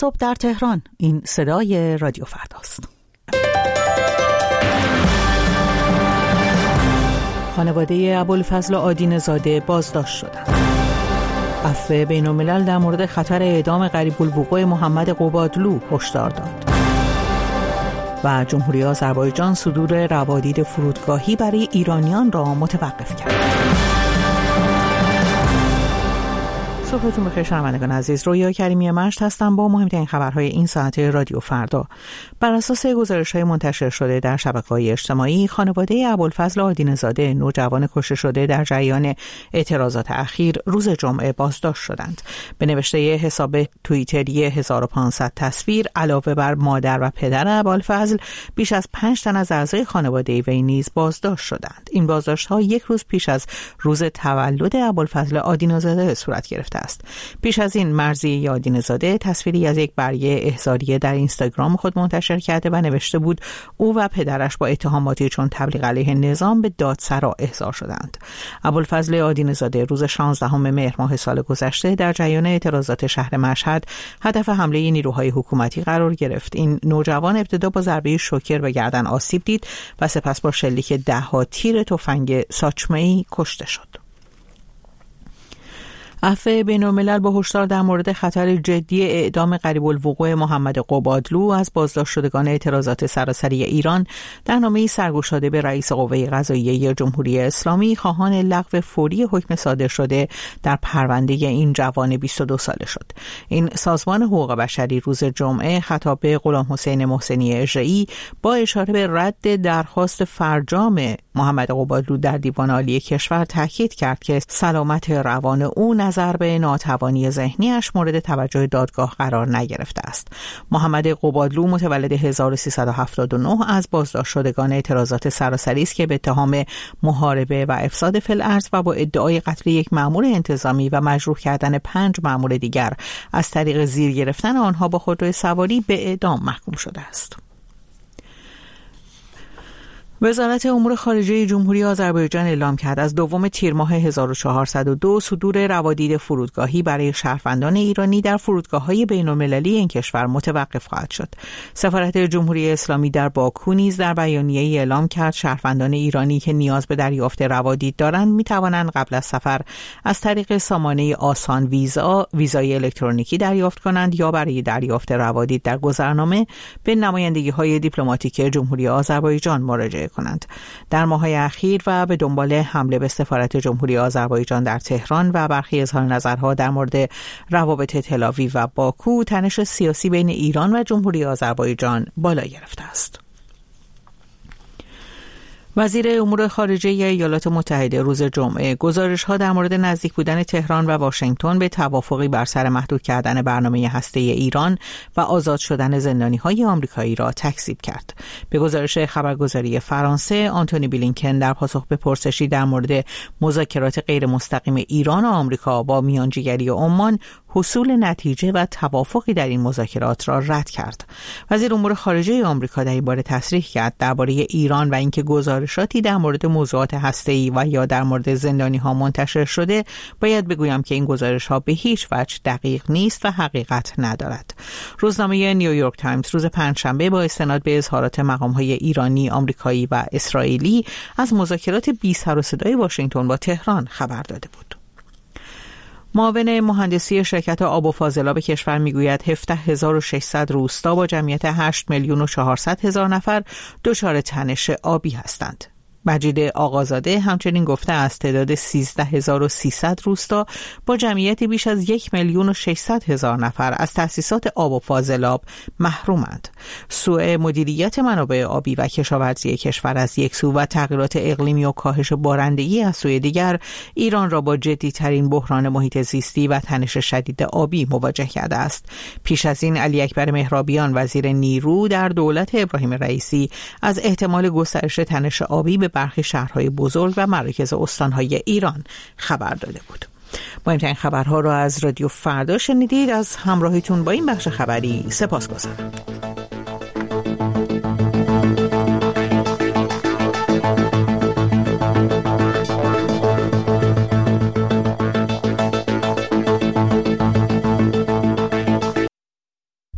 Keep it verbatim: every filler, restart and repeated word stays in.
صبح در تهران. این صدای رادیو فرداست. خانواده ابوالفضل آدینه‌زاده بازداشت شدند. عفو بین‌الملل در مورد خطر اعدام قریب الوقوع محمد قبادلو هشدار داد. و جمهوری آذربایجان صدور روادید فرودگاهی برای ایرانیان را متوقف کرد. صبحتون بخیر شنوندگان عزیز، رویا کریمی مشت هستم با مهمترین خبرهای این ساعت رادیو فردا. بر اساس گزارش‌های منتشر شده در شبکه‌های اجتماعی، خانواده ابوالفضل آدینه‌زاده نوجوان کشته شده در جریان اعتراضات اخیر روز جمعه بازداشت شدند. به نوشته حساب توییتری هزار و پانصد تصویر علاوه بر مادر و پدر ابوالفضل، بیش از پنج تن از اعضای خانواده وی نیز بازداشت شدند. این بازداشت‌ها یک روز پیش از روز تولد ابوالفضل آدینه‌زاده صورت گرفته است. پیش از این مرضی آدینه‌زاده تصویری از یک برگه احضاریه در اینستاگرام خود منتشر کرده و نوشته بود او و پدرش با اتهاماتی چون تبلیغ علیه نظام به دادسرا احضار شدند. ابوالفضل آدینه‌زاده روز شانزدهم مهر ماه سال گذشته در جریان اعتراضات شهر مشهد هدف حمله نیروهای حکومتی قرار گرفت. این نوجوان ابتدا با ضربه شوکر به گردن آسیب دید و سپس با شلیک ده‌ها تیر تفنگ ساچمه‌ای کشته شد. عفو بین‌الملل با هشدار در مورد خطر جدی اعدام قریب الوقوع محمد قبادلو از بازداشت شدگان اعتراضات سراسری ایران در نامه‌ای سرگشاده به رئیس قوه قضاییه جمهوری اسلامی خواهان لغو فوری حکم صادر شده در پرونده این جوان بیست و دو ساله شد. این سازمان حقوق بشری روز جمعه خطاب به غلام حسین محسنی اژه‌ای با اشاره به رد درخواست فرجام محمد قبادلو در دیوان عالی کشور تاکید کرد که سلامت روان او نظر به ناتوانی ذهنیش مورد توجه دادگاه قرار نگرفته است. محمد قبادلو متولد هزار و سیصد و هفتاد و نه از بازداشت شدگان اعتراضات سراسری است که به اتهام محاربه و افساد فی الارض و با ادعای قتل یک مأمور انتظامی و مجروح کردن پنج مأمور دیگر از طریق زیر گرفتن آنها با خودروی سواری به اعدام محکوم شده است. وزارت امور خارجه جمهوری آذربایجان اعلام کرد از دوم تیر ماه هزار و چهارصد و دو صدور روادید فرودگاهی برای شهروندان ایرانی در فرودگاه‌های بین‌المللی این کشور متوقف خواهد شد. سفارت جمهوری اسلامی در باکو نیز در بیانیه‌ای اعلام کرد شهروندان ایرانی که نیاز به دریافت روادید دارند می‌توانند قبل از سفر از طریق سامانه آسان ویزا ویزای الکترونیکی دریافت کنند یا برای دریافت روادید در گذرنامه به نمایندگی‌های دیپلماتیک جمهوری آذربایجان مراجعه کنند. در ماه‌های اخیر و به دنبال حمله به سفارت جمهوری آذربایجان در تهران و برخی اظهار نظرها در مورد روابط تل‌آویو و باکو، تنش سیاسی بین ایران و جمهوری آذربایجان بالا گرفته است. وزیر امور خارجه ایالات متحده روز جمعه گزارش‌ها در مورد نزدیک بودن تهران و واشنگتن به توافقی بر سر محدود کردن برنامه هسته‌ای ایران و آزاد شدن زندانی‌های آمریکایی را تکذیب کرد. به گزارش خبرگزاری فرانسه، آنتونی بلینکن در پاسخ به پرسشی در مورد مذاکرات غیر مستقیم ایران و آمریکا با میانجیگری عمان حصول نتیجه و توافقی در این مذاکرات را رد کرد. وزیر امور خارجه آمریکا در این باره تصریح کرد درباره ایران و اینکه گزارشاتی در مورد موضوعات هسته‌ای و یا در مورد زندانی‌ها منتشر شده، باید بگویم که این گزارش‌ها به هیچ وجه دقیق نیست و حقیقت ندارد. روزنامه نیویورک تایمز روز پنجشنبه با استناد به اظهارات مقام‌های ایرانی، آمریکایی و اسرائیلی از مذاکرات بی سر و صدای واشنگتن با تهران خبر داده بود. معاون مهندسی شرکت آب و فاضلاب کشور میگوید هفده هزار و ششصد روستا با جمعیت هشت میلیون و چهارصد هزار نفر دچار تنش آبی هستند. مجید آقازاده همچنین گفته از تعداد سیزده هزار و سیصد روستا با جمعیت بیش از یک میلیون و ششصد هزار نفر از تأسیسات آب و فاضلاب محرومند. سوء مدیریت منابع آبی و کشاورزی کشور از یک سو و تغییرات اقلیمی و کاهش بارندگی از سوی دیگر ایران را با جدی‌ترین بحران محیط زیستی و تنش شدید آبی مواجه کرده است. پیش از این علی اکبر مهرابیان وزیر نیرو در دولت ابراهیم رئیسی از احتمال گسترش تنش آبی به برخی شهرهای بزرگ و مراکز استانهای ایران خبر داده بود. مهمترین خبرها را از رادیو فردا شنیدید. از همراهیتون با این بخش خبری سپاسگزارم.